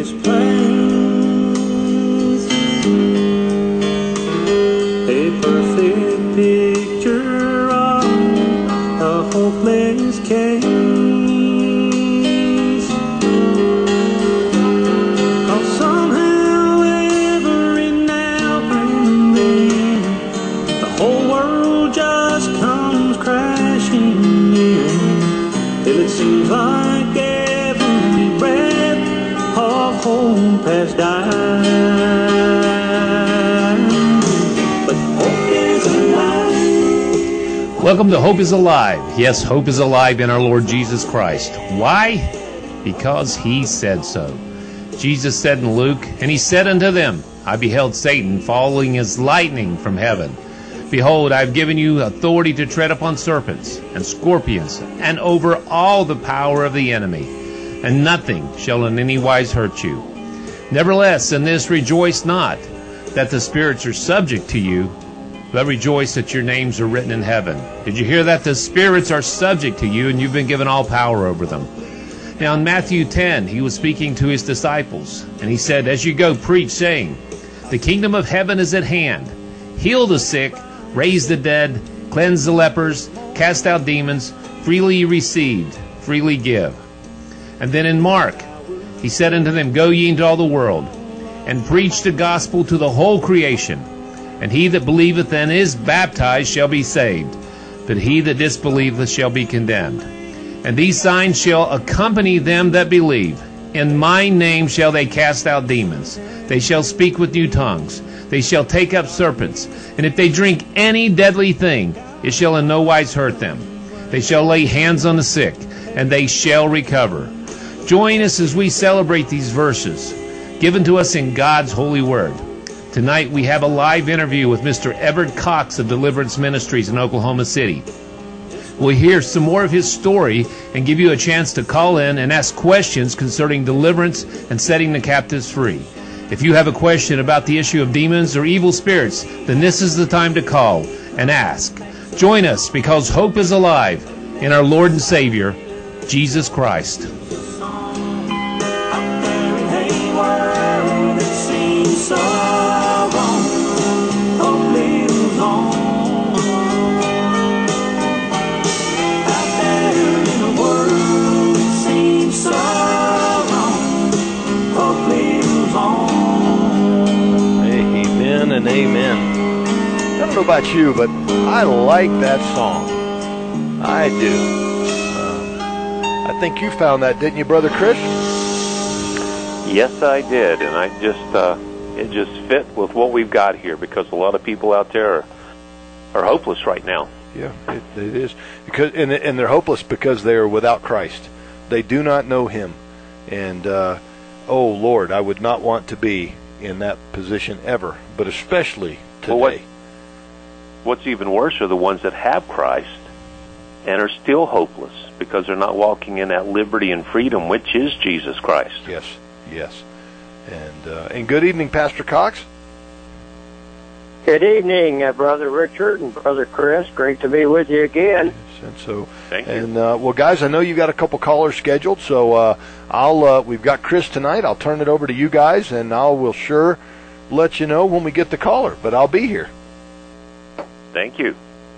this place, a perfect picture of a hopeless case. Cause somehow every now and then the whole world just comes crashing in, till it seems like every breath of hope has died. But hope is alive. Welcome to Hope is Alive. Yes, hope is alive in our Lord Jesus Christ. Why? Because He said so. Jesus said in Luke, "And He said unto them, I beheld Satan falling as lightning from heaven. Behold, I have given you authority to tread upon serpents and scorpions, and over all the power of the enemy, and nothing shall in any wise hurt you. Nevertheless, in this rejoice not, that the spirits are subject to you, but rejoice that your names are written in heaven." Did you hear that? The spirits are subject to you, and you've been given all power over them. Now in Matthew 10, He was speaking to His disciples, and He said, "As you go, preach, saying, the kingdom of heaven is at hand. Heal the sick, raise the dead, cleanse the lepers, cast out demons. Freely you received, freely give." And then in Mark, He said unto them, "Go ye into all the world, and preach the gospel to the whole creation. And he that believeth and is baptized shall be saved, but he that disbelieveth shall be condemned. And these signs shall accompany them that believe. In my name shall they cast out demons. They shall speak with new tongues. They shall take up serpents. And if they drink any deadly thing, it shall in no wise hurt them. They shall lay hands on the sick, and they shall recover." Join us as we celebrate these verses given to us in God's holy word. Tonight we have a live interview with Mr. Everett Cox of Deliverance Ministries in Oklahoma City. We'll hear some more of his story and give you a chance to call in and ask questions concerning deliverance and setting the captives free. If you have a question about the issue of demons or evil spirits, then this is the time to call and ask. Join us, because hope is alive in our Lord and Savior, Jesus Christ. And amen. I don't know about you, but I like that song. I do. I think you found that, didn't you, Brother Chris? Yes, I did, and I just it just fit with what we've got here, because a lot of people out there are hopeless right now. Yeah, it is, because and they're hopeless because they are without Christ. They do not know Him, and oh Lord, I would not want to be in that position ever, but especially today. Well, what's even worse are the ones that have Christ and are still hopeless because they're not walking in that liberty and freedom, which is Jesus Christ. Yes. And good evening, Pastor Cox. Good evening, Brother Richard and Brother Chris. Great to be with you again. And so, thank you. And well, guys, I know you got a couple callers scheduled, so we've got Chris tonight. I'll turn it over to you guys, and we'll sure let you know when we get the caller. But I'll be here. Thank you.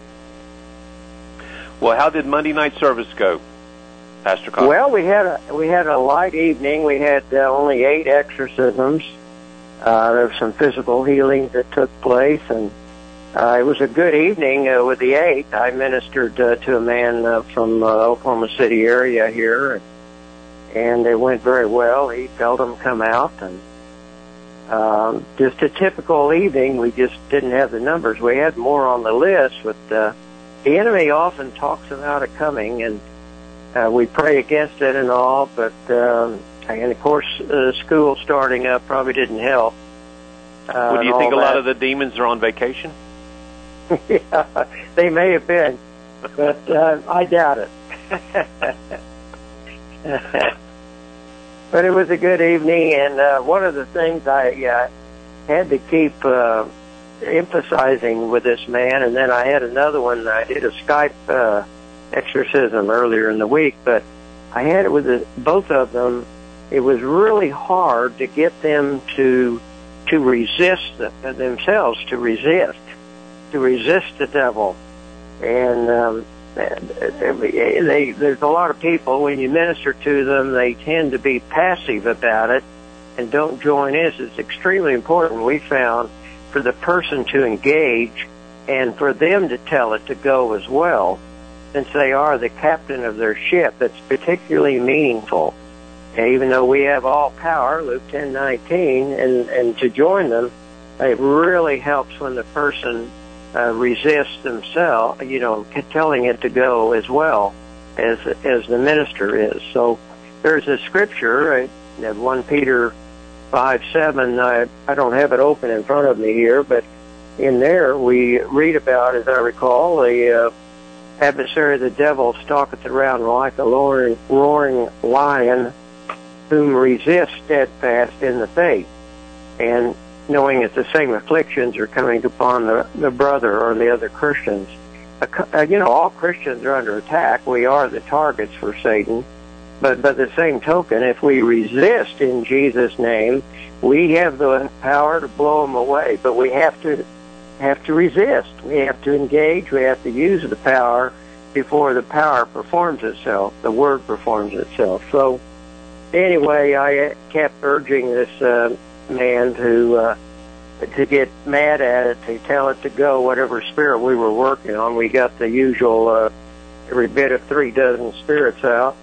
Well, how did Monday night service go, Pastor Cox? Well, we had a light evening. We had only 8 exorcisms. There was some physical healing that took place, and it was a good evening with the 8. I ministered to a man from Oklahoma City area here, and it went very well. He felt them come out, and just a typical evening. We just didn't have the numbers. We had more on the list, but the enemy often talks about it coming, and we pray against it and all, but and of course school starting up probably didn't help. Well, do you think a lot of the demons are on vacation? Yeah, they may have been, but I doubt it. But it was a good evening, and one of the things I had to keep emphasizing with this man, and then I had another one. I did a Skype exorcism earlier in the week, but I had it with both of them it was really hard to get them to resist themselves, to resist the devil. And there's a lot of people, when you minister to them, they tend to be passive about it and don't join in. It's extremely important, we found, for the person to engage and for them to tell it to go as well, since they are the captain of their ship. That's particularly meaningful. And even though we have all power, Luke 10:19, and to join them, it really helps when the person resists themselves, telling it to go as well as the minister is. So there's a scripture, 1 Peter 5:7. I don't have it open in front of me here, but in there we read about, as I recall, the adversary of the devil stalketh around like a roaring lion, whom resist steadfast in the faith, and knowing that the same afflictions are coming upon the brother or the other Christians. All Christians are under attack. We are the targets for Satan. But by the same token, if we resist in Jesus' name, we have the power to blow them away. But we have to resist. We have to engage. We have to use the power before the power performs itself. The word performs itself. So anyway, I kept urging this man to get mad at it, to tell it to go, whatever spirit we were working on. We got the usual every bit of 36 spirits out,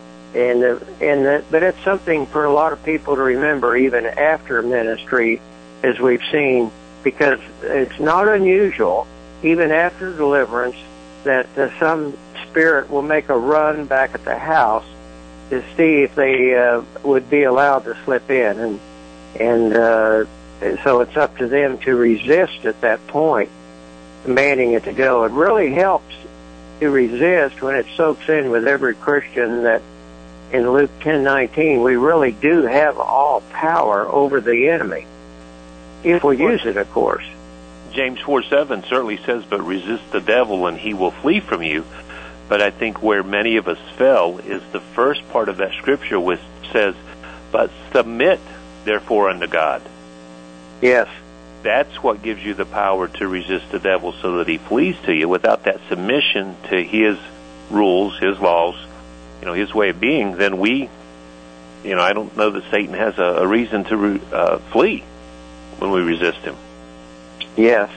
but it's something for a lot of people to remember even after ministry, as we've seen, because it's not unusual, even after deliverance, that some spirit will make a run back at the house to see if they would be allowed to slip in, and so it's up to them to resist at that point, demanding it to go. It really helps to resist when it soaks in with every Christian that in Luke 10:19 we really do have all power over the enemy, if we use it, of course. James 4:7 certainly says, but resist the devil and he will flee from you. But I think where many of us fell is the first part of that scripture, which says, but submit therefore unto God. Yes. That's what gives you the power to resist the devil so that he flees to you. Without that submission to his rules, his laws, his way of being, then I don't know that Satan has a reason to flee when we resist him. Yes.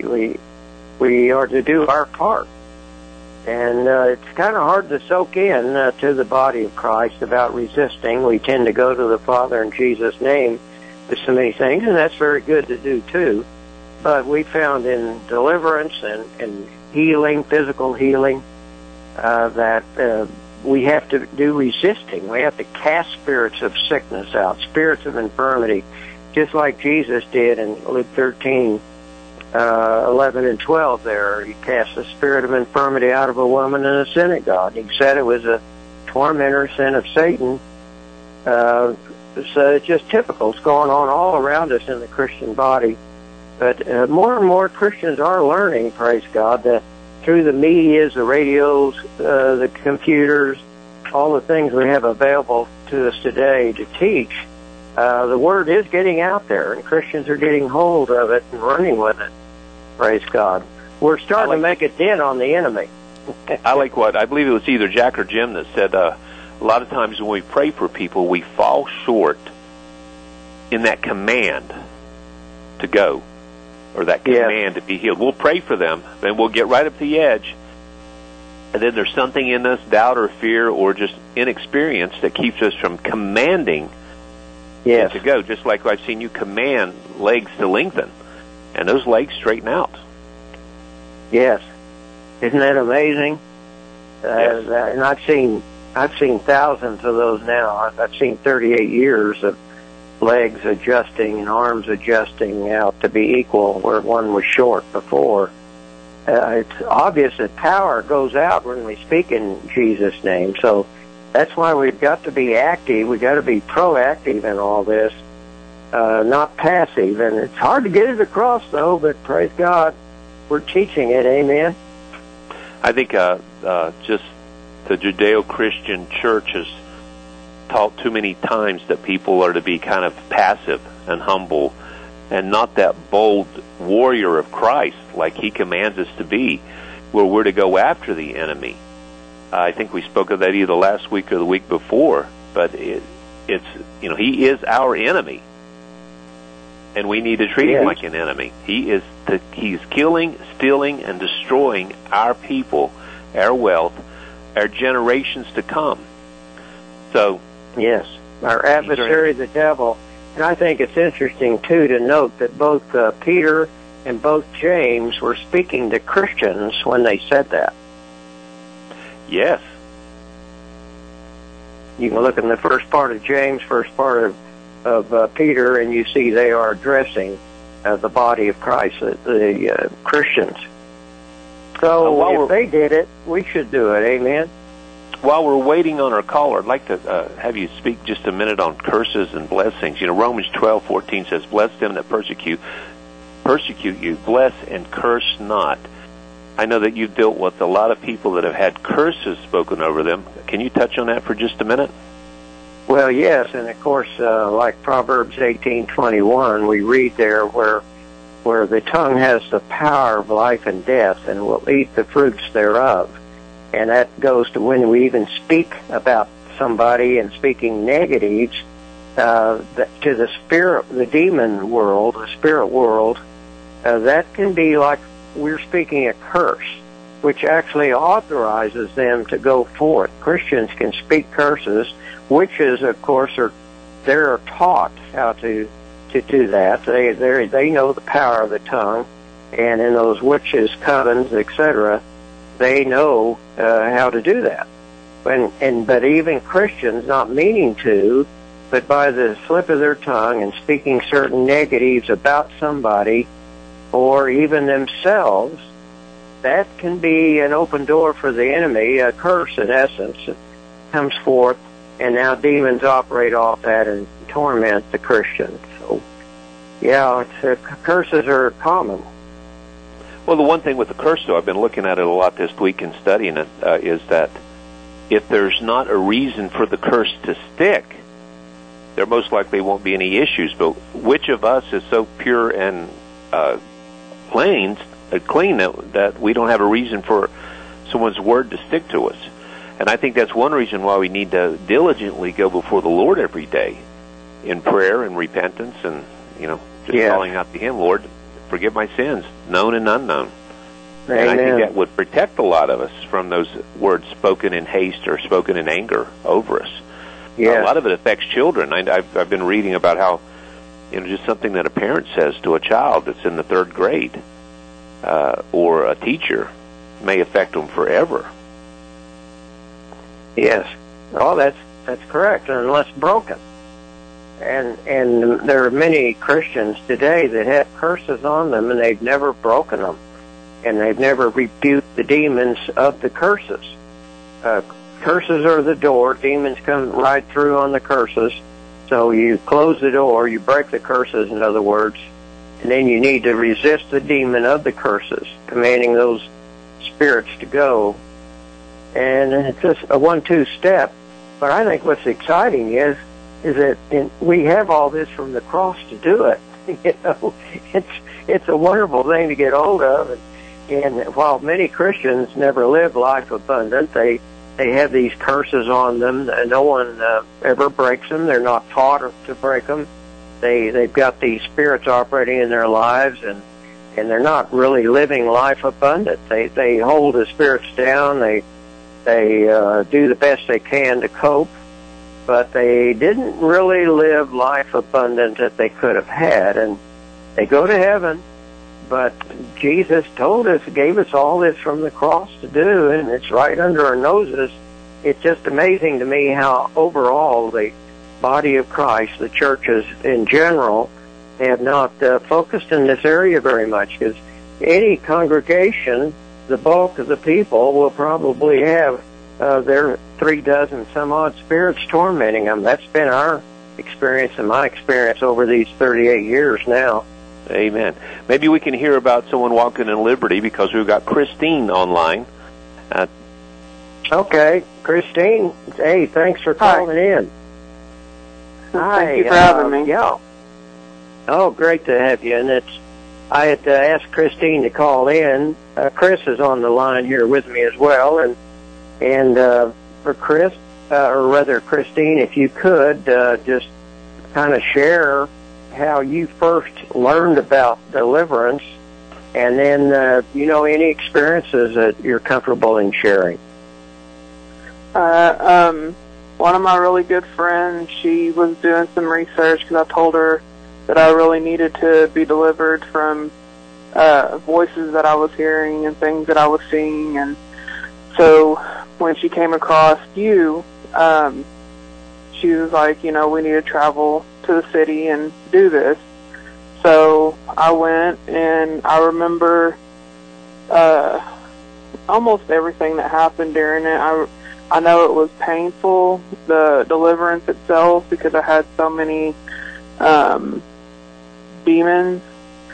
We are to do our part. And it's kind of hard to soak in to the body of Christ about resisting. We tend to go to the Father in Jesus' name with so many things, and that's very good to do too. But we found in deliverance and healing, physical healing, that we have to do resisting. We have to cast spirits of sickness out, spirits of infirmity, just like Jesus did in Luke 13. 11 and 12 there. He cast the spirit of infirmity out of a woman in a synagogue. He said it was a tormentor, sin of Satan. So it's just typical. It's going on all around us in the Christian body. But more and more Christians are learning, praise God, that through the medias, the radios, the computers, all the things we have available to us today to teach, the word is getting out there, and Christians are getting hold of it and running with it. Praise God. We're starting to make a dent on the enemy. I believe it was either Jack or Jim that said a lot of times when we pray for people, we fall short in that command to go, or that command to be healed. We'll pray for them, then we'll get right up to the edge, and then there's something in us, doubt or fear or just inexperience, that keeps us from commanding to go. Just like I've seen you command legs to lengthen, and those legs straighten out. Yes. Isn't that amazing? Yes. And I've seen thousands of those now. I've seen 38 years of legs adjusting and arms adjusting out to be equal where one was short before. It's obvious that power goes out when we speak in Jesus' name. So that's why we've got to be active. We've got to be proactive in all this, not passive. And it's hard to get it across, though, but praise God, we're teaching it. Amen. I think just the Judeo-Christian church has taught too many times that people are to be kind of passive and humble and not that bold warrior of Christ like he commands us to be, where we're to go after the enemy. I think we spoke of that either last week or the week before, but it's he is our enemy, and we need to treat him like an enemy. He's killing, stealing, and destroying our people, our wealth, our generations to come. So, yes, our adversary, the devil. And I think it's interesting, too, to note that both Peter and both James were speaking to Christians when they said that. Yes. You can look in the first part of James, first part of Peter, and you see they are addressing the body of Christ, the Christians. So if they did it, we should do it. Amen. While we're waiting on our caller, I'd like to have you speak just a minute on curses and blessings. Romans 12:14 says, "Bless them that persecute you, bless and curse not." I know that you've dealt with a lot of people that have had curses spoken over them. Can you touch on that for just a minute? Well, yes, and of course, like Proverbs 18:21, we read there where the tongue has the power of life and death, and will eat the fruits thereof. And that goes to when we even speak about somebody and speaking negatives to the spirit, the demon world, the spirit world. That can be like we're speaking a curse, which actually authorizes them to go forth. Christians can speak curses. Witches, of course, they're taught how to do that. They know the power of the tongue, and in those witches' covens, etc., they know how to do that. But even Christians, not meaning to, but by the slip of their tongue and speaking certain negatives about somebody or even themselves, that can be an open door for the enemy, a curse in essence. It comes forth, and now demons operate off that and torment the Christian. So, yeah, curses are common. Well, the one thing with the curse, though, I've been looking at it a lot this week and studying it, is that if there's not a reason for the curse to stick, there most likely won't be any issues. But which of us is so pure and clean that we don't have a reason for someone's word to stick to us? And I think that's one reason why we need to diligently go before the Lord every day in prayer and repentance and, calling out to Him, Lord, forgive my sins, known and unknown. Amen. And I think that would protect a lot of us from those words spoken in haste or spoken in anger over us. Yes. A lot of it affects children. I've been reading about how, just something that a parent says to a child that's in the 3rd grade or a teacher may affect them forever. Yes. Oh, that's correct, unless broken. And there are many Christians today that have curses on them, and they've never broken them, and they've never rebuked the demons of the curses. Curses are the door. Demons come right through on the curses. So you close the door, you break the curses, in other words, and then you need to resist the demon of the curses, commanding those spirits to go. And it's just a 1-2 step. But I think what's exciting is that we have all this from the cross to do it. It's a wonderful thing to get hold of. And while many Christians never live life abundant, they have these curses on them. No one ever breaks them. They're not taught to break them. They've got these spirits operating in their lives, and they're not really living life abundant. They hold the spirits down. They do the best they can to cope, but they didn't really live life abundant that they could have had. And they go to heaven, but Jesus told us, gave us all this from the cross to do, and it's right under our noses. It's just amazing to me how overall the body of Christ, the churches in general, have not focused in this area very much, because any congregation, the bulk of the people will probably have their 36 some odd spirits tormenting them. That's been our experience and my experience over these 38 years now. Amen. Maybe we can hear about someone walking in liberty, because we've got Christine online. Okay, Christine, hey, thanks for calling in. Thank you for having me. Yeah. Oh, great to have you. And I had asked Christine to call in. Chris is on the line here with me as well. And for Chris, or rather Christine, if you could just kind of share how you first learned about deliverance, and then, any experiences that you're comfortable in sharing. One of my really good friends, she was doing some research because I told her that I really needed to be delivered from voices that I was hearing and things that I was seeing. And so when she came across you, she was like, we need to travel to the city and do this. So I went, and I remember almost everything that happened during it. I know it was painful, the deliverance itself, because I had so many demons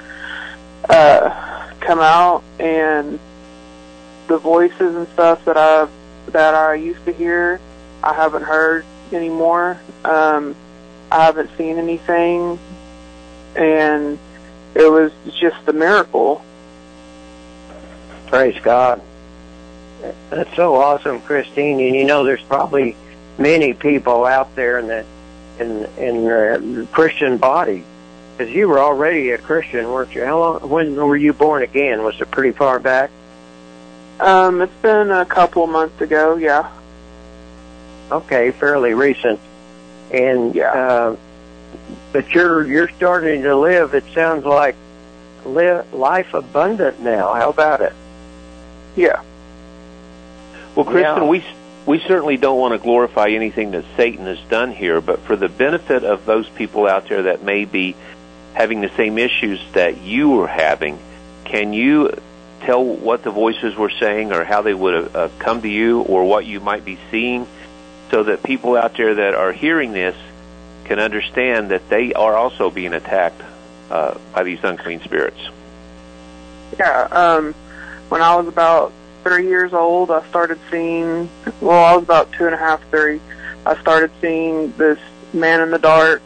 come out, and the voices and stuff that I used to hear, I haven't heard anymore. I haven't seen anything, and it was just a miracle. Praise God. That's so awesome, Christine. And there's probably many people out there in the Christian body, because you were already a Christian, weren't you? When were you born again? Was it pretty far back? It's been a couple of months ago, yeah. Okay, fairly recent. And yeah. But you're starting to live. It sounds like life abundant now. How about it? Yeah. Well, Kristen, we certainly don't want to glorify anything that Satan has done here, but for the benefit of those people out there that may be having the same issues that you were having, can you tell what the voices were saying, or how they would have come to you, or what you might be seeing, so that people out there that are hearing this can understand that they are also being attacked by these unclean spirits? Yeah, when I was about 3 years old, I started seeing, I was about 2.5, 3. I started seeing this man in the dark.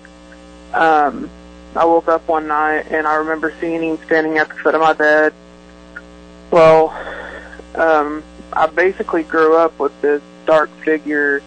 I woke up one night, and I remember seeing him standing at the foot of my bed. Well, I basically grew up with this dark figure,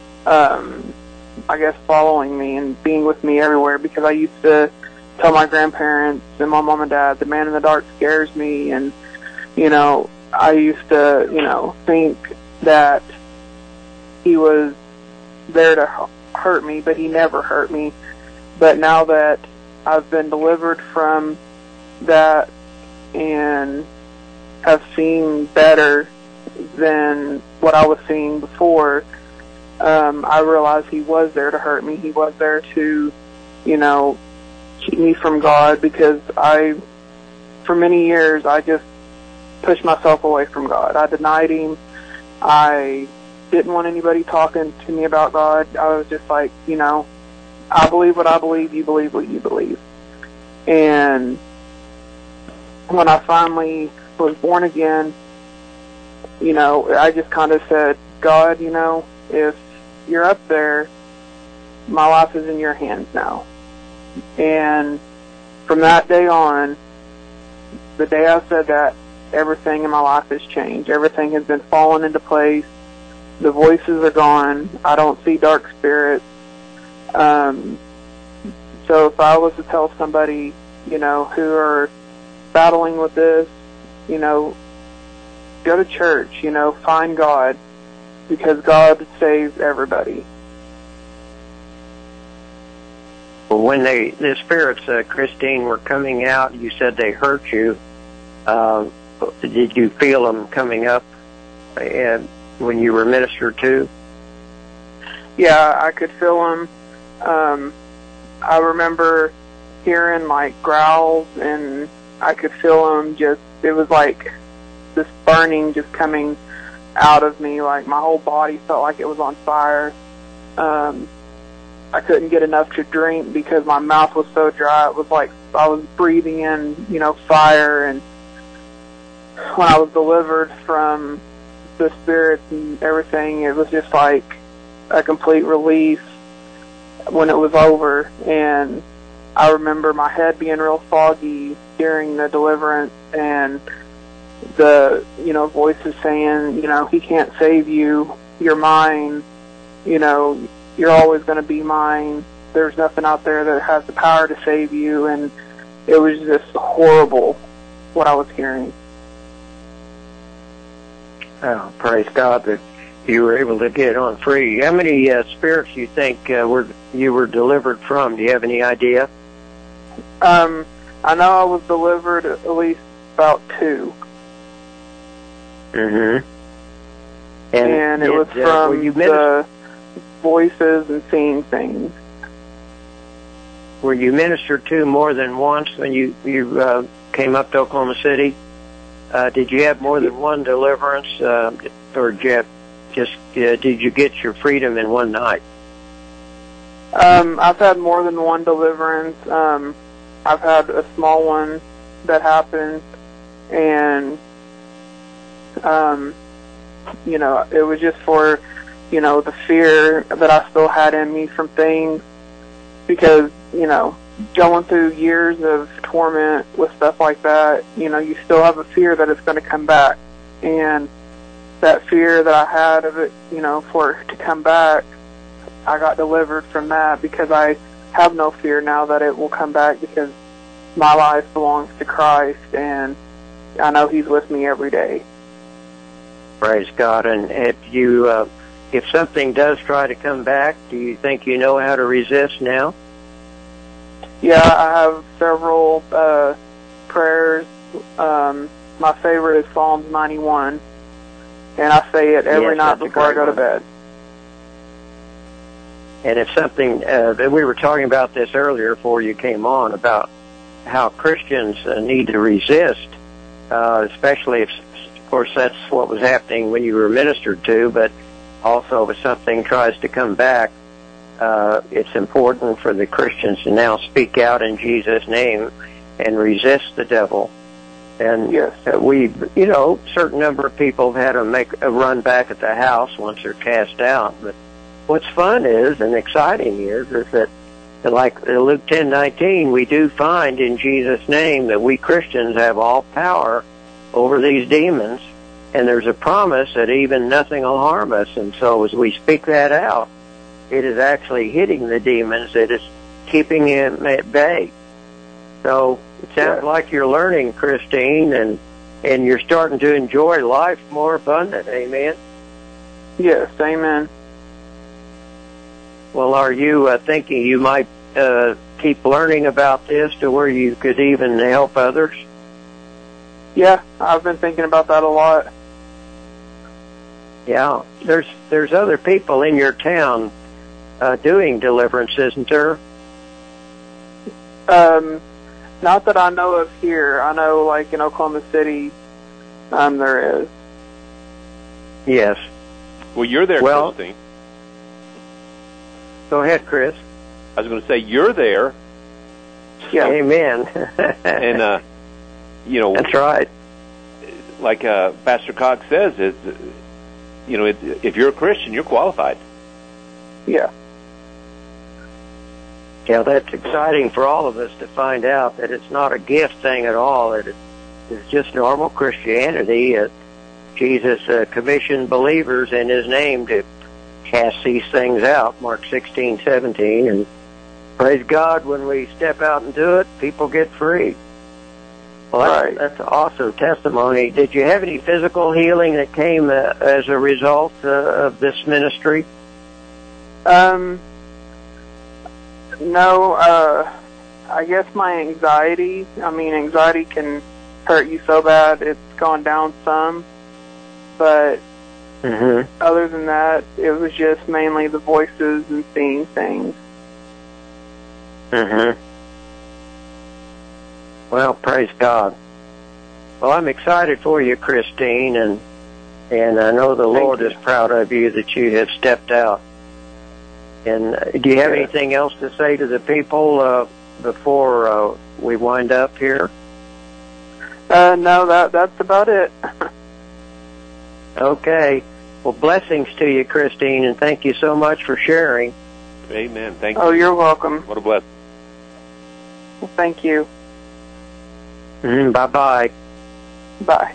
I guess, following me and being with me everywhere, because I used to tell my grandparents and my mom and dad, the man in the dark scares me, and, I used to, think that he was there to hurt me, but he never hurt me. But now that I've been delivered from that and have seen better than what I was seeing before, I realized he was there to hurt me. He was there to, keep me from God, because for many years, I just pushed myself away from God. I denied Him. I didn't want anybody talking to me about God. I was just like, I believe what I believe, you believe what you believe. And when I finally was born again, I just kind of said, God, if you're up there, my life is in your hands now. And from that day on, the day I said that, everything in my life has changed. Everything has been falling into place. The voices are gone. I don't see dark spirits. So if I was to tell somebody, who are battling with this, go to church, find God, because God saves everybody. When the spirits, Christine, were coming out, you said they hurt you. Did you feel them coming up when you were ministered to? Yeah, I could feel them. I remember hearing growls, and I could feel them it was like this burning just coming out of me. Like my whole body felt like it was on fire. I couldn't get enough to drink because my mouth was so dry. It was like I was breathing in, fire. And when I was delivered from the spirits and everything, it was just like a complete relief. when it was over, and I remember my head being real foggy during the deliverance, and the, voices saying, he can't save you, you're mine, you're always going to be mine, there's nothing out there that has the power to save you, and it was just horrible what I was hearing. Oh, praise God that you were able to get on free. How many spirits do you think you were delivered from? Do you have any idea? I know I was delivered at least about 2. Mm-hmm. And it was from the voices and seeing things. Were you ministered to more than once when you came up to Oklahoma City? Did you have more than one deliverance, or did you get your freedom in one night? I've had more than one deliverance. I've had a small one that happened, and it was just for the fear that I still had in me from things, because going through years of torment with stuff like that, you still have a fear that it's going to come back. And that fear that I had of it, for it to come back, I got delivered from that, because I have no fear now that it will come back, because my life belongs to Christ, and I know He's with me every day. Praise God. And if something does try to come back, do you think you know how to resist now? Yeah, I have several prayers. My favorite is Psalms 91, and I say it every night before I go to bed. And if something, we were talking about this earlier before you came on, about how Christians need to resist, especially if, of course, that's what was happening when you were ministered to, but also if something tries to come back, it's important for the Christians to now speak out in Jesus' name and resist the devil. And yes, certain number of people have had to make a run back at the house once they're cast out. But what's fun is, and exciting is that like Luke 10:19, we do find in Jesus' name that we Christians have all power over these demons, and there's a promise that even nothing will harm us. And so as we speak that out, it is actually hitting the demons. It is keeping them at bay. So it sounds like you're learning, Christine, and you're starting to enjoy life more abundant. Amen? Yes, amen. Well, are you thinking you might keep learning about this to where you could even help others? Yeah, I've been thinking about that a lot. Yeah, there's other people in your town doing deliverance, isn't there? Not that I know of here. I know, like in Oklahoma City, there is. Yes. Well, you're there, Christine. Go ahead, Chris. I was going to say, you're there. Yeah. Amen. And, that's right. Like Pastor Cox says, if you're a Christian, you're qualified. Yeah. Yeah, that's exciting for all of us to find out that it's not a gift thing at all. That it's just normal Christianity. Jesus commissioned believers in His name to cast these things out, Mark 16:17, and praise God, when we step out and do it, people get free. Well, that's an awesome testimony. Did you have any physical healing that came as a result of this ministry? No, I guess my anxiety, anxiety can hurt you so bad it's gone down some, but other than that, it was just mainly the voices and seeing things. Well, praise God. Well, I'm excited for you, Christine, and I know the Lord is proud of you that you have stepped out. And do you have anything else to say to the people before we wind up here? No, that's about it. Okay. Well, blessings to you, Christine, and thank you so much for sharing. Amen. Thank you. Oh, you're welcome. What a blessing. Thank you. Bye-bye. Bye.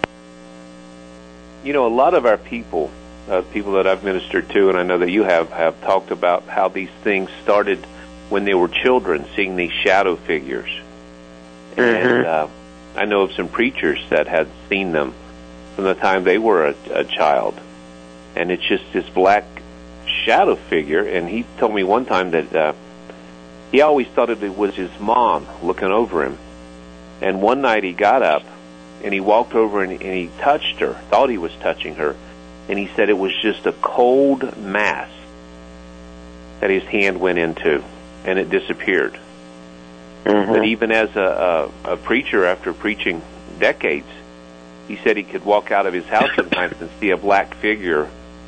You know, a lot of our people that I've ministered to, and I know that you have talked about how these things started when they were children, seeing these shadow figures. And I know of some preachers that had seen them from the time they were a child. And it's just this black shadow figure. And he told me one time that he always thought it was his mom looking over him. And one night he got up and he walked over and he touched her, thought he was touching her. And he said it was just a cold mass that his hand went into, and it disappeared. But even as a preacher, after preaching decades, he said he could walk out of his house sometimes and see a black figure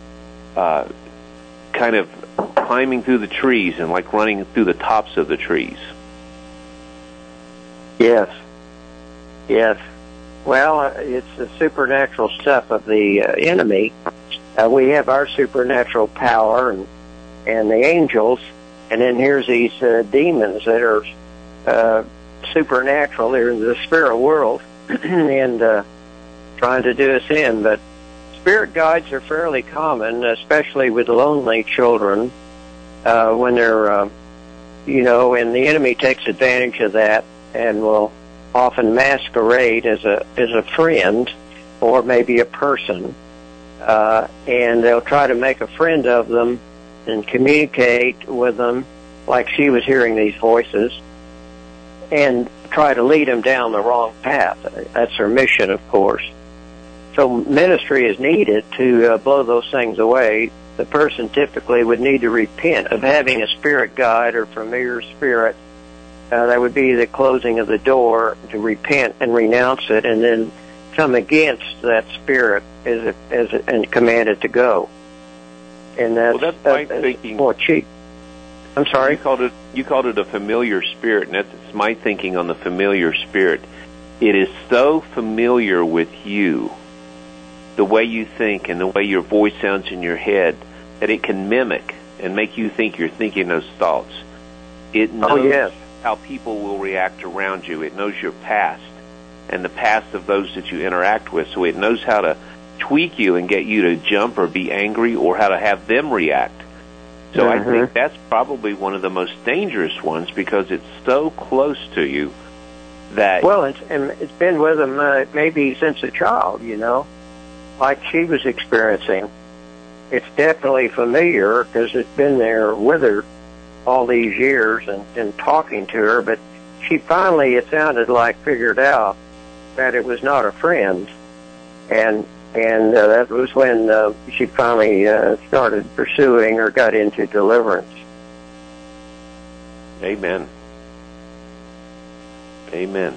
kind of climbing through the trees and like running through the tops of the trees. Yes. Yes. Well, it's the supernatural stuff of the enemy. We have our supernatural power and the angels, and then here's these demons that are supernatural. They're in the spirit world and trying to do us in. But spirit guides are fairly common, especially with lonely children when they're, and the enemy takes advantage of that and will often masquerade as a friend or maybe a person, and they'll try to make a friend of them and communicate with them like she was hearing these voices and try to lead them down the wrong path. That's their mission, of course. So ministry is needed to blow those things away. The person typically would need to repent of having a spirit guide or familiar spirit. That would be the closing of the door to repent and renounce it, and then come against that spirit and command it to go. And that's my thinking. More cheap. I'm sorry. You called it a familiar spirit, and that's my thinking on the familiar spirit. It is so familiar with you, the way you think and the way your voice sounds in your head, that it can mimic and make you think you're thinking those thoughts. It knows how people will react around you. It knows your past and the past of those that you interact with, so it knows how to tweak you and get you to jump or be angry or how to have them react. So I think that's probably one of the most dangerous ones because it's so close to you that... Well, it's been with them maybe since a child, like she was experiencing. It's definitely familiar because it's been there with her all these years and talking to her, but she finally, it sounded like, figured out that it was not a friend, and that was when she finally started pursuing or got into deliverance. Amen. Amen.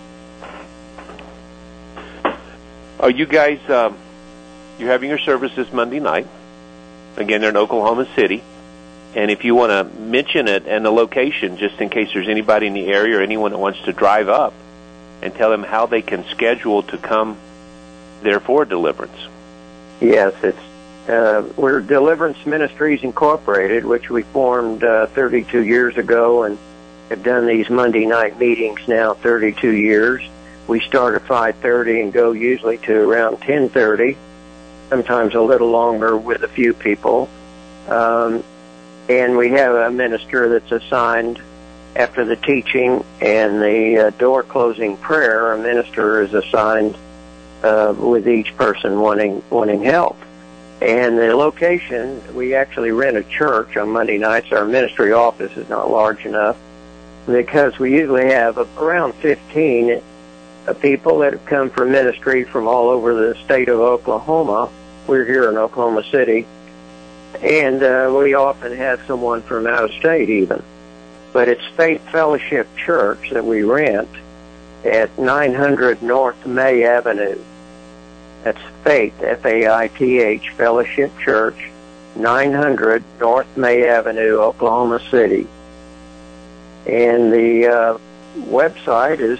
Are you guys, you're having your service this Monday night. Again, they're in Oklahoma City. And if you want to mention it and the location, just in case there's anybody in the area or anyone that wants to drive up, and tell them how they can schedule to come there for deliverance. Yes, we're Deliverance Ministries Incorporated, which we formed 32 years ago and have done these Monday night meetings now 32 years. We start at 5:30 and go usually to around 10:30, sometimes a little longer with a few people. And we have a minister that's assigned after the teaching and the door closing prayer. A minister is assigned with each person wanting help. And the location, we actually rent a church on Monday nights. Our ministry office is not large enough because we usually have around 15 people that have come for ministry from all over the state of Oklahoma. We're here in Oklahoma City. And we often have someone from out of state even. But it's Faith Fellowship Church that we rent at 900 North May Avenue. That's Faith, F-A-I-T-H, Fellowship Church, 900 North May Avenue, Oklahoma City. And the website is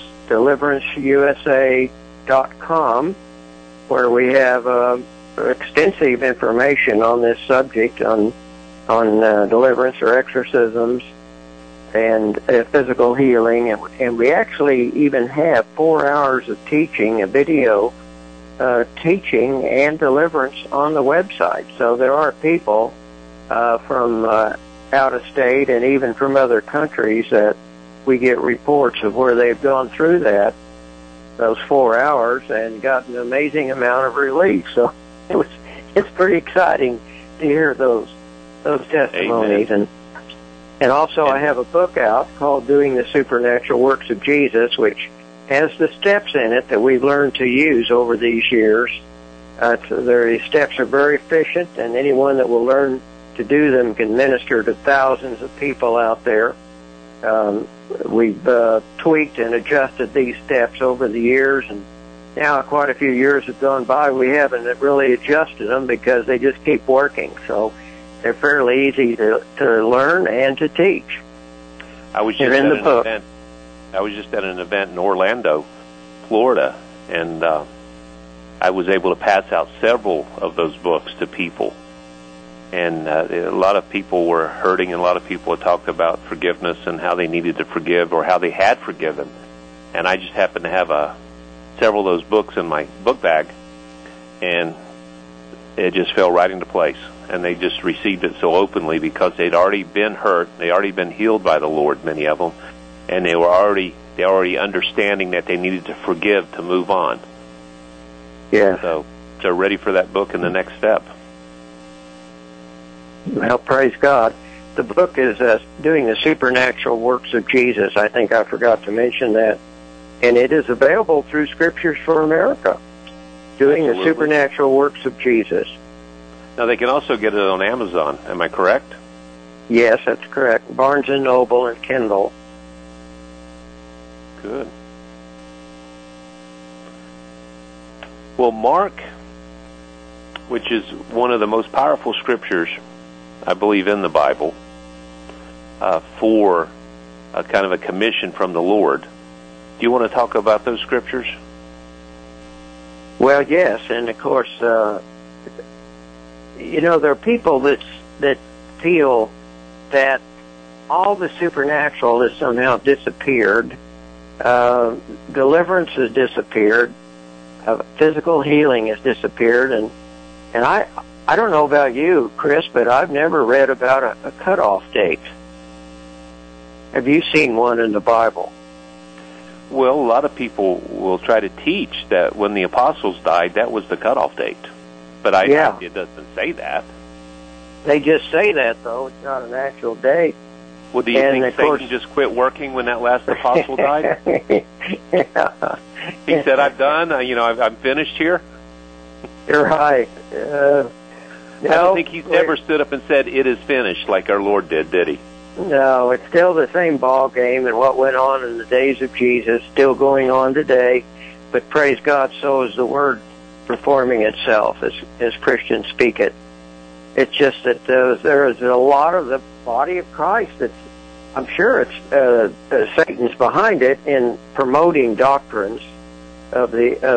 deliveranceusa.com, where we have extensive information on this subject, on on deliverance or exorcisms and physical healing, and we actually even have 4 hours of teaching, a video teaching and deliverance on the website. So there are people from out of state and even from other countries that we get reports of where they've gone through those 4 hours and got an amazing amount of relief. So it's pretty exciting to hear those testimonies. Amen. And also I have a book out called Doing the Supernatural Works of Jesus, which has the steps in it that we've learned to use over these years. The steps are very efficient, and anyone that will learn to do them can minister to thousands of people out there. We've tweaked and adjusted these steps over the years, and now quite a few years have gone by. We haven't really adjusted them because they just keep working. So they're fairly easy to learn and to teach. I was just at an event in Orlando, Florida, and I was able to pass out several of those books to people. And a lot of people were hurting, and a lot of people had talked about forgiveness and how they needed to forgive or how they had forgiven. And I just happened to have several of those books in my book bag, and it just fell right into place. And they just received it so openly because they'd already been hurt, they'd already been healed by the Lord, many of them, and they were already understanding that they needed to forgive to move on. Yeah. So they're ready for that book and the next step. Well, praise God. The book is Doing the Supernatural Works of Jesus. I think I forgot to mention that. And it is available through Scriptures for America. Doing the Supernatural Works of Jesus. Now, they can also get it on Amazon. Am I correct? Yes, that's correct. Barnes & Noble and Kindle. Good. Well, Mark, which is one of the most powerful scriptures, I believe, in the Bible, for a kind of a commission from the Lord. Do you want to talk about those scriptures? Well, yes, and of course, there are people that feel that all the supernatural has somehow disappeared. Deliverance has disappeared. Physical healing has disappeared, and I don't know about you, Chris, but I've never read about a cutoff date. Have you seen one in the Bible? Well, a lot of people will try to teach that when the apostles died, that was the cutoff date. But it doesn't say that. They just say that, though. It's not an actual date. Well, do you think Satan just quit working when that last apostle died? Yeah. He said, "I'm done. I'm finished here." You're right. I don't think he's ever stood up and said, "It is finished," like our Lord did he? No, it's still the same ball game, and what went on in the days of Jesus still going on today. But praise God, so is the Word performing itself as Christians speak it. It's just that there is a lot of the body of Christ that's, I'm sure it's Satan's behind it in promoting doctrines of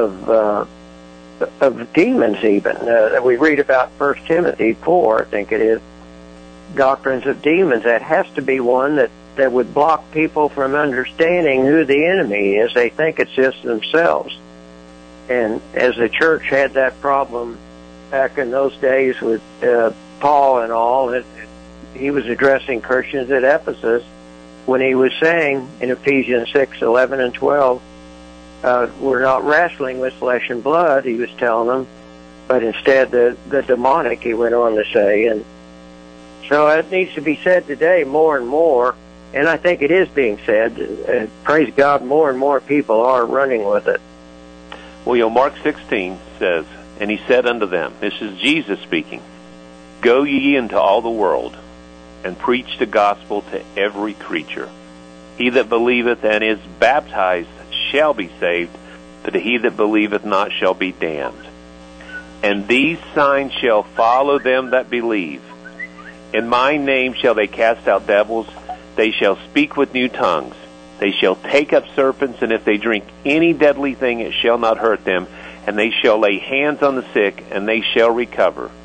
demons even that we read about 1 Timothy 4, I think it is. Doctrines of demons. That has to be one that would block people from understanding who the enemy is. They think it's just themselves. And as the church had that problem back in those days with Paul and all, he was addressing Christians at Ephesus when he was saying in Ephesians 6:11 and 12, we're not wrestling with flesh and blood, he was telling them, but instead the demonic, he went on to say. And so it needs to be said today more and more, and I think it is being said. Praise God, more and more people are running with it. Well, Mark 16 says, "And he said unto them," this is Jesus speaking, "Go ye into all the world, and preach the gospel to every creature. He that believeth and is baptized shall be saved, but he that believeth not shall be damned. And these signs shall follow them that believe. In my name shall they cast out devils, they shall speak with new tongues, they shall take up serpents, and if they drink any deadly thing it shall not hurt them, and they shall lay hands on the sick, and they shall recover.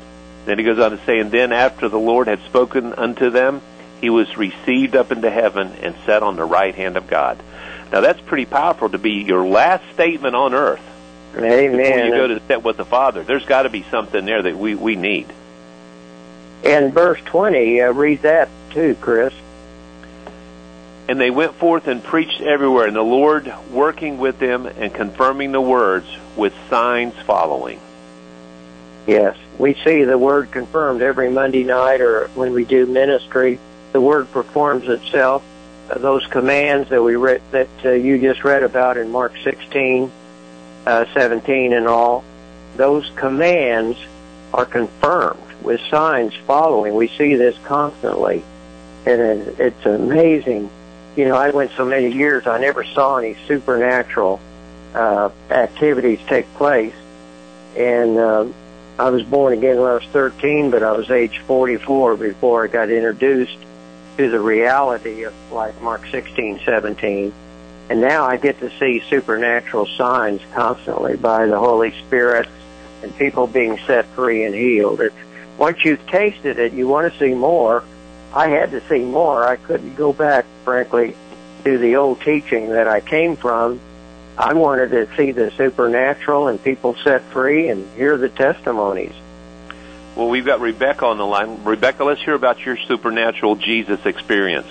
Then he goes on to say, and then after the Lord had spoken unto them, he was received up into heaven and sat on the right hand of God. Now that's pretty powerful to be your last statement on earth. Amen. Before you go to sit with the Father. There's got to be something there that we need. And verse 20, read that too, Chris. And they went forth and preached everywhere, and the Lord working with them and confirming the words with signs following. Yes, we see the word confirmed every Monday night or when we do ministry. The word performs itself. Those commands that we read, that you just read about in Mark 16, 17 and all, those commands are confirmed with signs following. We see this constantly, and it's amazing. You know, I went so many years, I never saw any supernatural activities take place. And I was born again when I was 13, but I was age 44 before I got introduced to the reality of like Mark 16, 17. And now I get to see supernatural signs constantly by the Holy Spirit and people being set free and healed. Once you've tasted it, you want to see more. I had to see more. I couldn't go back, frankly, to the old teaching that I came from. I wanted to see the supernatural and people set free and hear the testimonies. Well, we've got Rebecca on the line. Rebecca, let's hear about your supernatural Jesus experience.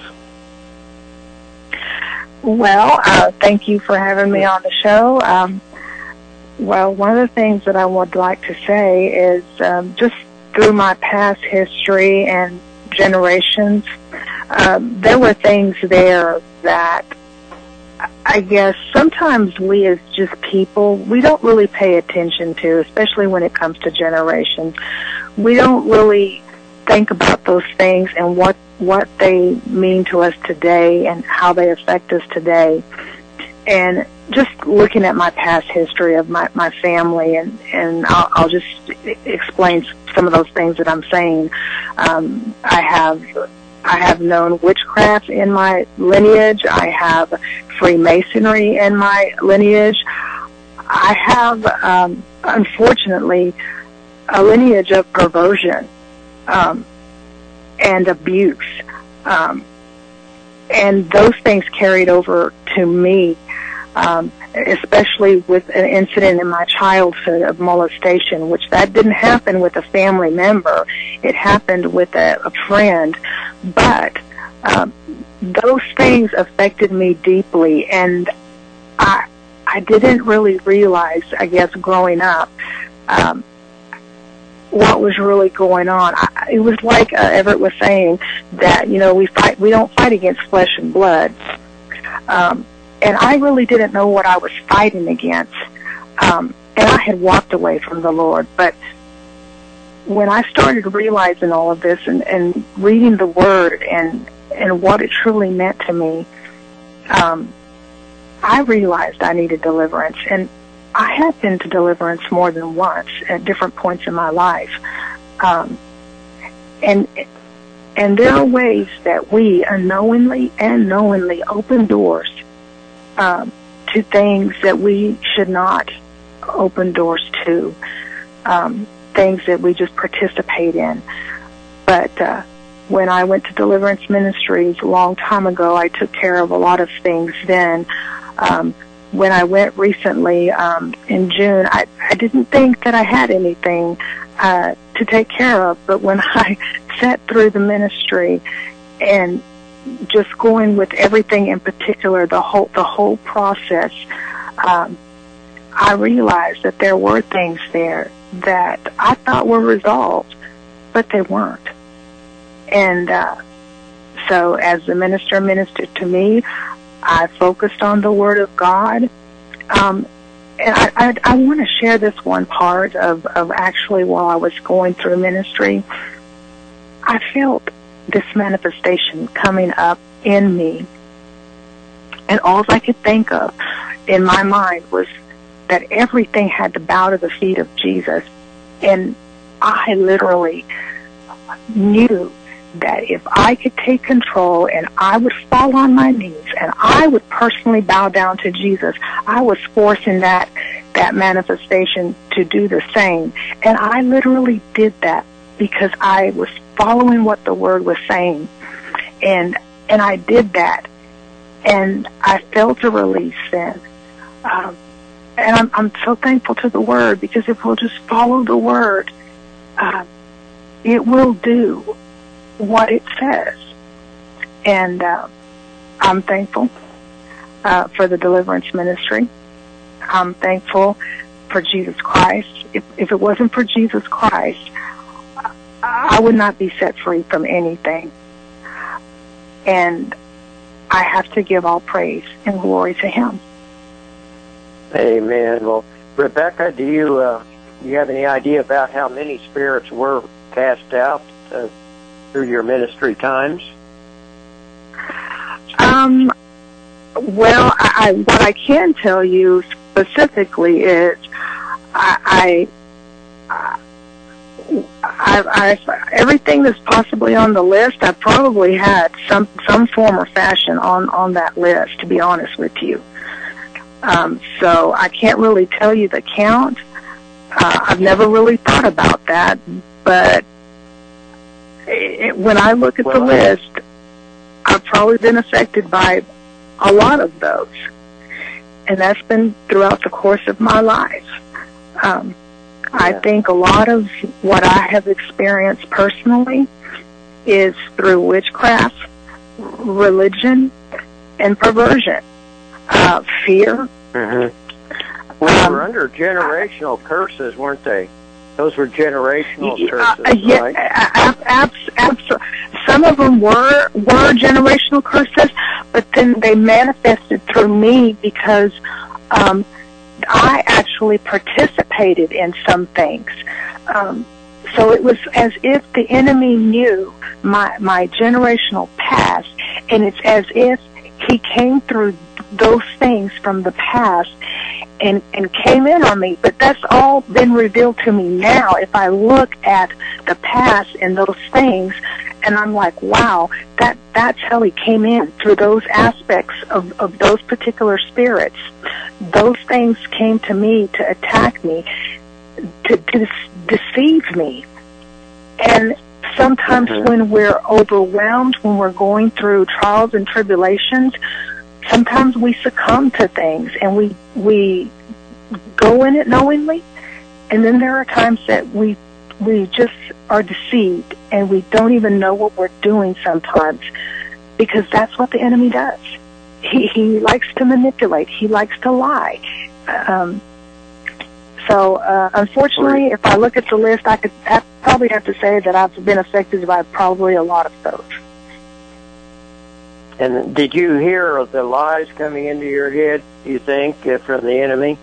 Well, thank you for having me on the show. Well, one of the things that I would like to say is just through my past history and generations, there were things there that I guess sometimes we as just people, we don't really pay attention to, especially when it comes to generations. We don't really think about those things and what they mean to us today and how they affect us today. And just looking at my past history of my family, and I'll just explain some of those things that I'm saying. I have known witchcraft in my lineage. I have Freemasonry in my lineage. I have, unfortunately, a lineage of perversion and abuse. And those things carried over to me, especially with an incident in my childhood of molestation, which that didn't happen with a family member. It happened with a friend. But those things affected me deeply, and I didn't really realize, I guess, growing up, what was really going on. It was like Everett was saying that, you know, we don't fight against flesh and blood. And I really didn't know what I was fighting against. And I had walked away from the Lord. But when I started realizing all of this and reading the Word and what it truly meant to me, I realized I needed deliverance. And I have been to deliverance more than once at different points in my life. And there are ways that we unknowingly and knowingly open doors to things that we should not open doors to, things that we just participate in. But when I went to Deliverance Ministries a long time ago, I took care of a lot of things then. When I went recently in June, I didn't think that I had anything to take care of, but when I sat through the ministry and just going with everything in particular, the whole process, I realized that there were things there that I thought were resolved, but they weren't. And so as the minister ministered to me, I focused on the Word of God. And I want to share this one part of actually while I was going through ministry. I felt this manifestation coming up in me. And all I could think of in my mind was that everything had to bow to the feet of Jesus. And I literally knew that if I could take control and I would fall on my knees and I would personally bow down to Jesus, I was forcing that manifestation to do the same. And I literally did that because I was following what the Word was saying. And I did that. And I felt a release then. And I'm so thankful to the Word, because if we'll just follow the Word, it will do what it says. And I'm thankful for the deliverance ministry. I'm thankful for Jesus Christ. If it wasn't for Jesus Christ, I would not be set free from anything. And I have to give all praise and glory to Him. Amen. Well, Rebecca, do you have any idea about how many spirits were cast out through your ministry times? Well, what I can tell you specifically is I everything that's possibly on the list, I probably had some form or fashion on that list, to be honest with you. So I can't really tell you the count. I've never really thought about that, but when I look at the list, I've probably been affected by a lot of those. And that's been throughout the course of my life. I think a lot of what I have experienced personally is through witchcraft, religion, and perversion, fear. Mm-hmm. Well, they were under generational curses, weren't they? Those were generational curses, right? Absolutely. Some of them were generational curses, but then they manifested through me because I actually participated in some things. So it was as if the enemy knew my generational past, and it's as if he came through those things from the past and came in on me. But that's all been revealed to me now. If I look at the past and those things, and I'm like, wow, that's how he came in, through those aspects of those particular spirits. Those things came to me to attack me, to deceive me. And sometimes when we're overwhelmed, when we're going through trials and tribulations, sometimes we succumb to things and we go in it knowingly, and then there are times that we just are deceived and we don't even know what we're doing sometimes, because that's what the enemy does. He likes to manipulate. He likes to lie. So unfortunately, if I look at the list, I probably have to say that I've been affected by probably a lot of those. And did you hear of the lies coming into your head, you think, from the enemy?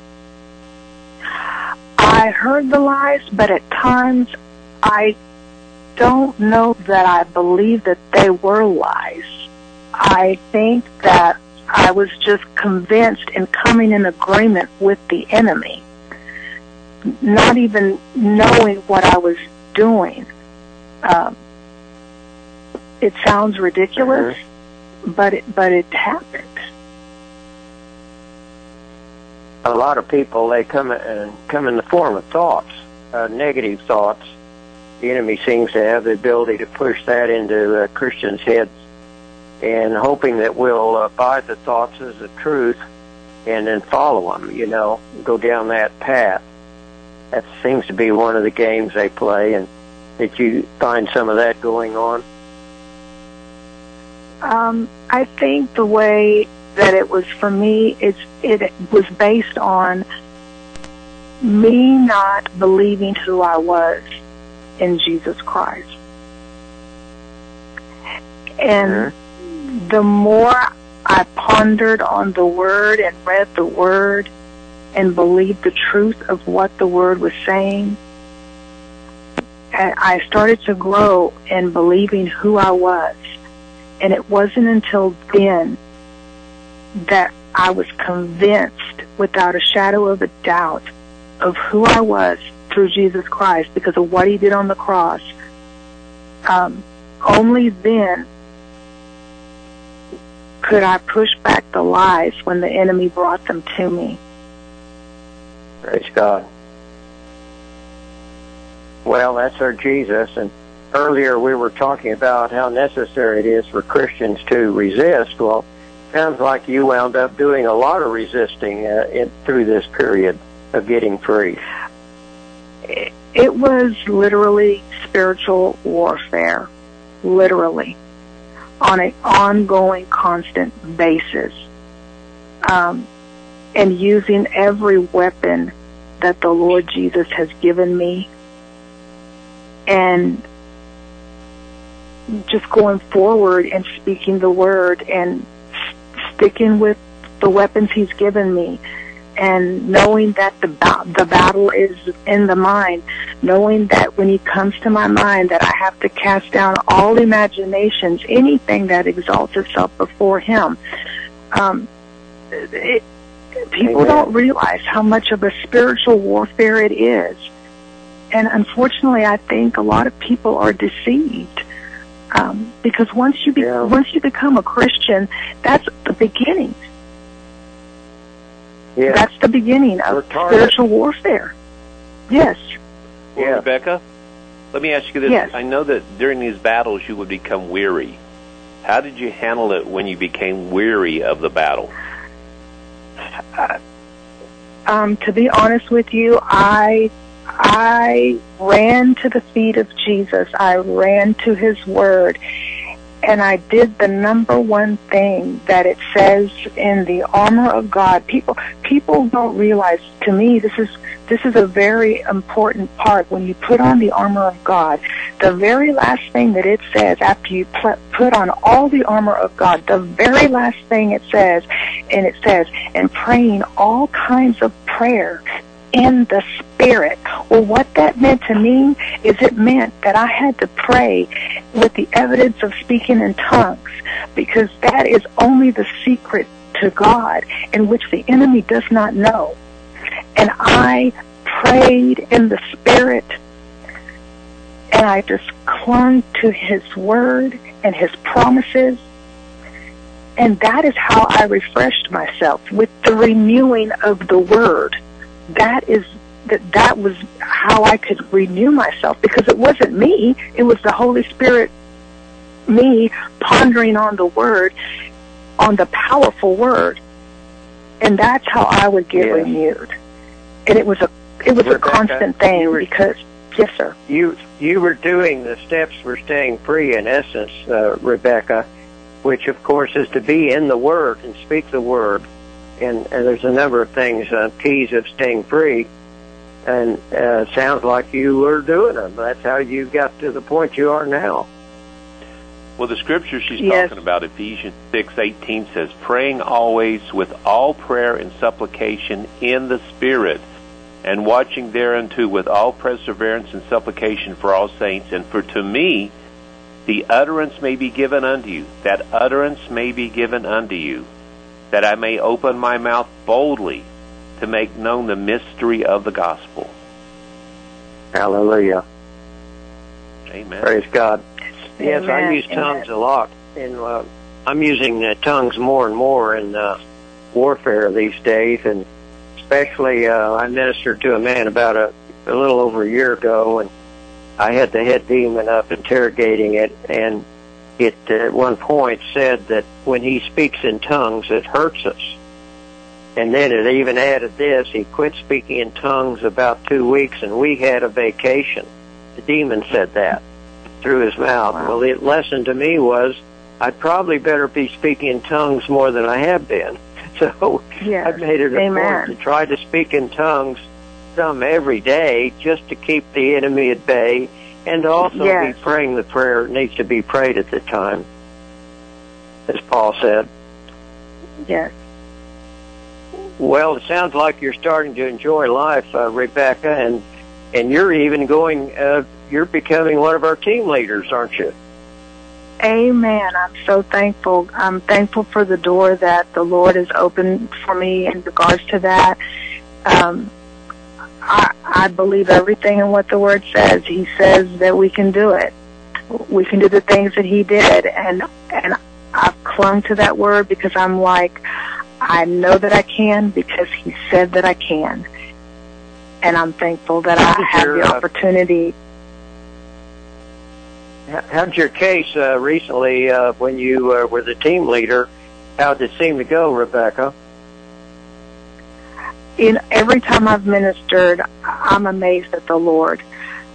I heard the lies, but at times I don't know that I believe that they were lies. I think that I was just convinced and coming in agreement with the enemy, not even knowing what I was doing. It sounds ridiculous, but it happened. A lot of people, they come in the form of thoughts, negative thoughts. The enemy seems to have the ability to push that into Christians' heads, and hoping that we'll buy the thoughts as the truth and then follow them, go down that path. That seems to be one of the games they play. And did you find some of that going on? I think the way that it was for me, it was based on me not believing who I was in Jesus Christ. And the more I pondered on the Word and read the Word and believed the truth of what the Word was saying, I started to grow in believing who I was. And it wasn't until then that I was convinced, without a shadow of a doubt, of who I was through Jesus Christ because of what He did on the cross. Only then could I push back the lies when the enemy brought them to me. Praise God. Well, that's our Jesus. And earlier we were talking about how necessary it is for Christians to resist. Well, sounds like you wound up doing a lot of resisting through this period of getting free. It was literally spiritual warfare, literally, on an ongoing, constant basis, and using every weapon that the Lord Jesus has given me, and just going forward and speaking the word and sticking with the weapons He's given me, and knowing that the battle is in the mind, knowing that when He comes to my mind that I have to cast down all imaginations, anything that exalts itself before Him. People don't realize how much of a spiritual warfare it is. And unfortunately, I think a lot of people are deceived. Because once you become a Christian, that's the beginning. Yeah. That's the beginning of spiritual warfare. Yes. Well, Yeah. Rebecca, let me ask you this. Yes. I know that during these battles you would become weary. How did you handle it when you became weary of the battle? To be honest with you, I ran to the feet of Jesus. I ran to His Word, and I did the number one thing that it says in the armor of God. People don't realize. To me, this is a very important part. When you put on the armor of God, the very last thing that it says after you put on all the armor of God, the very last thing it says, and praying all kinds of prayer in the Spirit. Well, what that meant to me is it meant that I had to pray with the evidence of speaking in tongues, because that is only the secret to God, in which the enemy does not know. And I prayed in the Spirit, and I just clung to His Word and His promises. And that is how I refreshed myself, with the renewing of the Word. That was how I could renew myself, because it wasn't me. It was the Holy Spirit, me pondering on the Word, on the powerful Word. And that's how I would get renewed. And it was a Rebecca, constant thing, because, yes, sir. You were doing the steps for staying free, in essence, Rebecca, which of course is to be in the Word and speak the Word. And there's a number of things, keys of staying free. And sounds like you were doing them. That's how you got to the point you are now. Well, the scripture she's talking about, Ephesians 6:18, says, praying always with all prayer and supplication in the Spirit, and watching thereunto with all perseverance and supplication for all saints. And for to me, the utterance may be given unto you, that utterance may be given unto you, that I may open my mouth boldly to make known the mystery of the gospel. Hallelujah. Amen. Praise God. Yes, I Amen. use tongues a lot. And I'm using tongues more and more in warfare these days. And especially I ministered to a man about a little over a year ago, and I had the head demon up interrogating it, and it at one point said that when he speaks in tongues, it hurts us. And then it even added this: he quit speaking in tongues about 2 weeks, and we had a vacation. The demon said that through his mouth. Wow. Well, the lesson to me was I'd probably better be speaking in tongues more than I have been. So I've made it a point to try to speak in tongues some every day, just to keep the enemy at bay, and to also be praying the prayer that needs to be prayed at the time, as Paul said. Yes. Well, it sounds like you're starting to enjoy life, Rebecca, and you're even going, you're becoming one of our team leaders, aren't you? Amen. I'm so thankful. I'm thankful for the door that the Lord has opened for me in regards to that. I believe everything in what the Word says. He says that we can do it. We can do the things that He did, and I've clung to that Word because I'm like, I know that I can because He said that I can. And I'm thankful that I have the opportunity how'd your case recently when you were the team leader? How'd it seem to go, Rebecca? Every time I've ministered, I'm amazed at the Lord.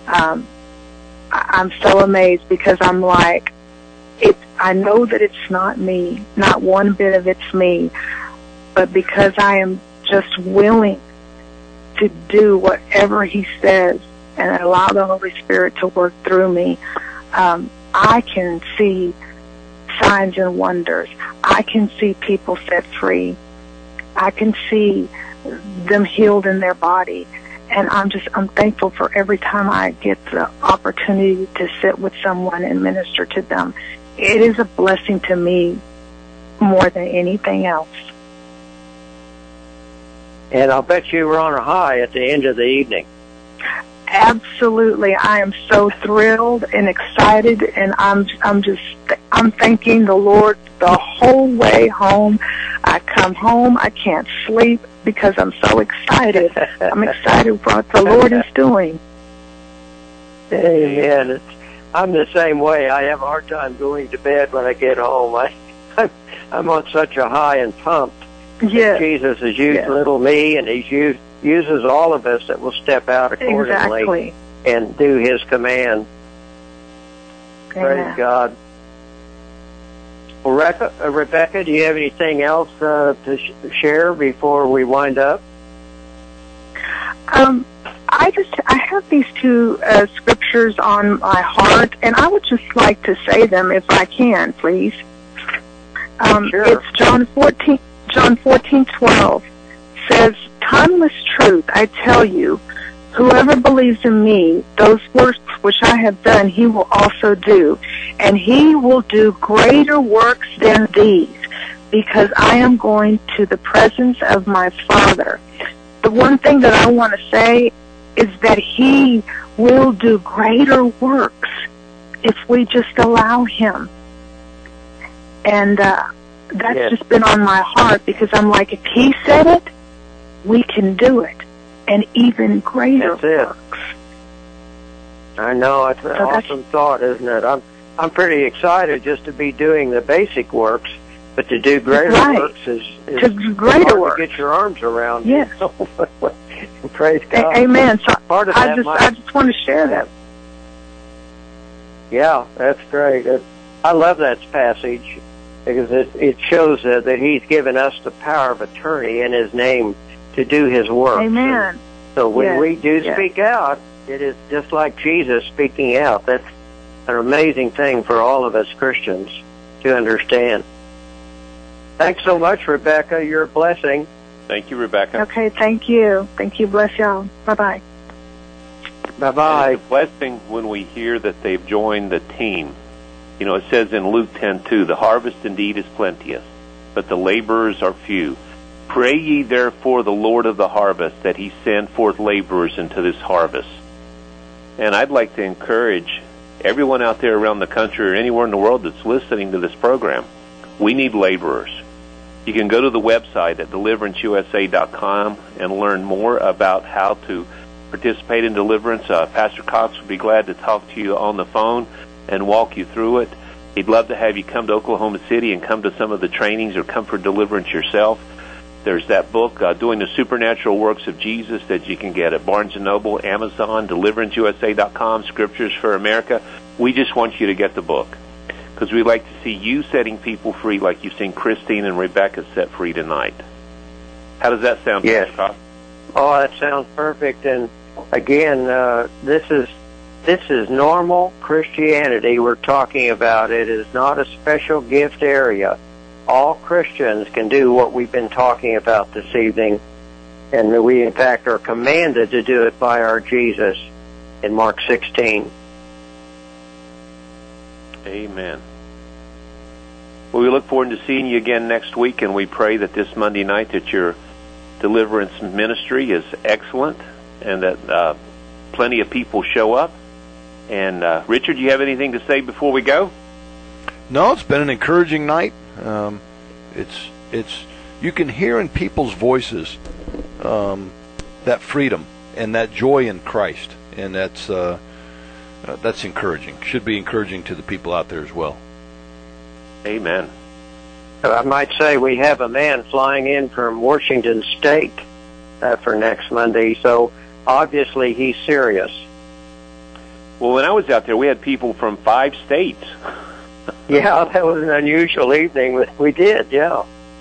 I'm so amazed because I'm like, I know that it's not me, not one bit of it's me, but because I am just willing to do whatever He says and allow the Holy Spirit to work through me, I can see signs and wonders. I can see people set free. I can see them healed in their body. And I'm thankful for every time I get the opportunity to sit with someone and minister to them. It is a blessing to me more than anything else. And I'll bet you were on a high at the end of the evening. Absolutely. I am so thrilled and excited, and I'm thanking the Lord the whole way home. I come home, I can't sleep because I'm so excited. I'm excited for what the Lord is doing. Amen. I'm the same way. I have a hard time going to bed when I get home. I'm on such a high and pumped. Yes. Jesus has used little me, and He's uses all of us that will step out accordingly and do His command. Praise God. Well, Rebecca, do you have anything else to share before we wind up? I have these two scriptures on my heart, and I would just like to say them if I can, please. Sure. It's John 14:12 says, "Timeless truth, I tell you, whoever believes in me, those works which I have done, he will also do, and he will do greater works than these, because I am going to the presence of my Father." The one thing that I want to say is that He will do greater works if we just allow Him. And that's just been on my heart, because I'm like, if He said it, we can do it, and even greater works. I know, it's an awesome thought, isn't it? I'm pretty excited just to be doing the basic works, but to do greater works is hard to get your arms around. Yes. Praise God. Amen. So I just want to share that. Yeah, that's great. I love that passage because it shows that He's given us the power of attorney in His name to do His work. Amen. So when we do speak out, it is just like Jesus speaking out. That's an amazing thing for all of us Christians to understand. Thanks so much, Rebecca. You're a blessing. Thank you, Rebecca. Okay, thank you. Thank you. Bless y'all. Bye-bye. Bye-bye. It's a blessing when we hear that they've joined the team. You know, it says in Luke 10:2, "The harvest indeed is plenteous, but the laborers are few. Pray ye therefore the Lord of the harvest that He send forth laborers into this harvest." And I'd like to encourage everyone out there around the country or anywhere in the world that's listening to this program, we need laborers. You can go to the website at deliveranceusa.com and learn more about how to participate in deliverance. Pastor Cox would be glad to talk to you on the phone and walk you through it. He'd love to have you come to Oklahoma City and come to some of the trainings or come for deliverance yourself. There's that book, Doing the Supernatural Works of Jesus, that you can get at Barnes & Noble, Amazon, deliveranceusa.com, Scriptures for America. We just want you to get the book, because we'd like to see you setting people free like you've seen Christine and Rebecca set free tonight. How does that sound, Yes. Mr. Cox? Oh, that sounds perfect. And again, this is normal Christianity we're talking about. It is not a special gift area. All Christians can do what we've been talking about this evening, and we, in fact, are commanded to do it by our Jesus in Mark 16. Amen. Well, we look forward to seeing you again next week, and we pray that this Monday night that your deliverance ministry is excellent and that plenty of people show up. And Richard, do you have anything to say before we go? No, it's been an encouraging night. It's you can hear in people's voices that freedom and that joy in Christ, and that's that's encouraging. Should be encouraging to the people out there as well. Amen. I might say we have a man flying in from Washington State for next Monday, so obviously he's serious. Well, when I was out there, we had people from 5 states. Yeah, that was an unusual evening. We did, yeah.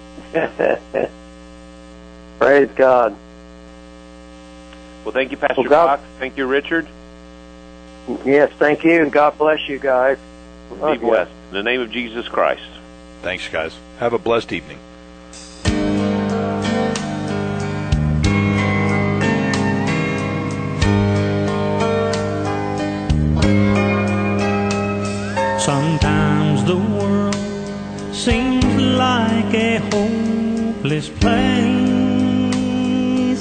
Praise God. Well, thank you, Pastor Well, God- Fox. Thank you, Richard. Yes, thank you, and God bless you guys. Be blessed. In the name of Jesus Christ. Thanks, guys. Have a blessed evening. Sometimes the world seems like a hopeless place,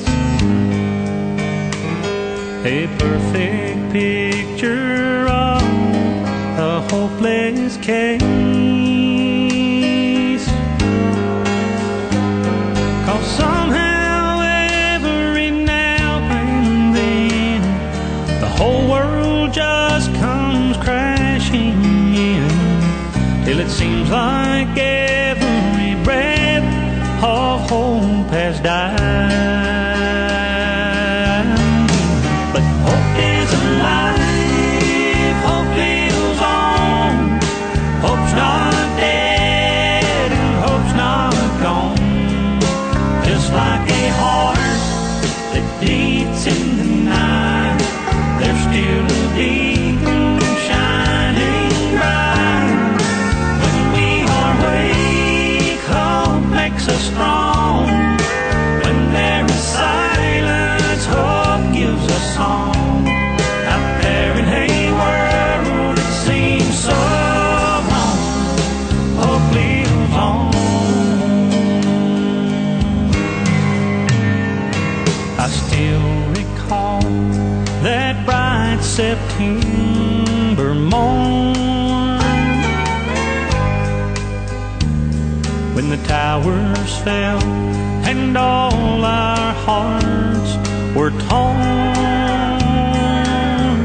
a perfect picture of a hopeless case. 'Cause somehow, every now and then, the whole world just comes crashing in, till it seems like every breath of hope has died. But hope is alive, hope lives on, hope's not dead and hope's not gone. Just like a heart that beats in the night, there's still a beacon shining bright. When we are weak, hope makes us strong. When there is silence, hope gives us song. Out there in a world that seems so wrong, hope lives on. I still recall that bright September morn, when the towers fell and all our hearts were torn.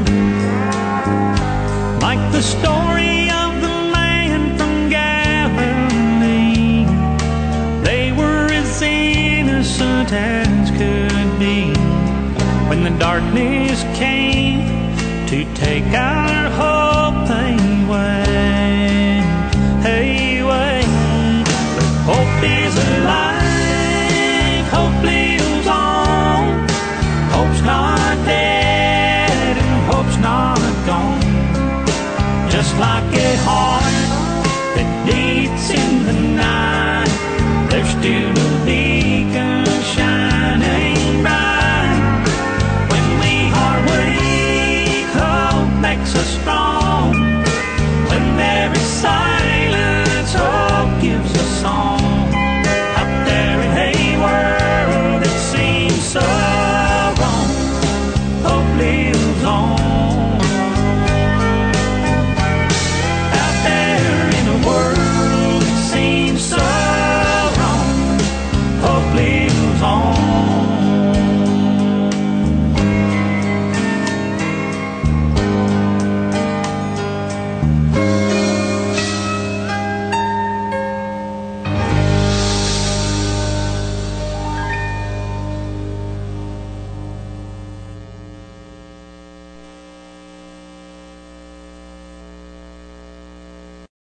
Like the story of the man from Galilee, they were as innocent as could be. When the darkness came to take our hope away, away. But hope is alive, hope lives on, hope's not dead and hope's not gone. Just like a heart that beats in the night, there's still a beacon shining bright. When we are weak, hope makes us strong.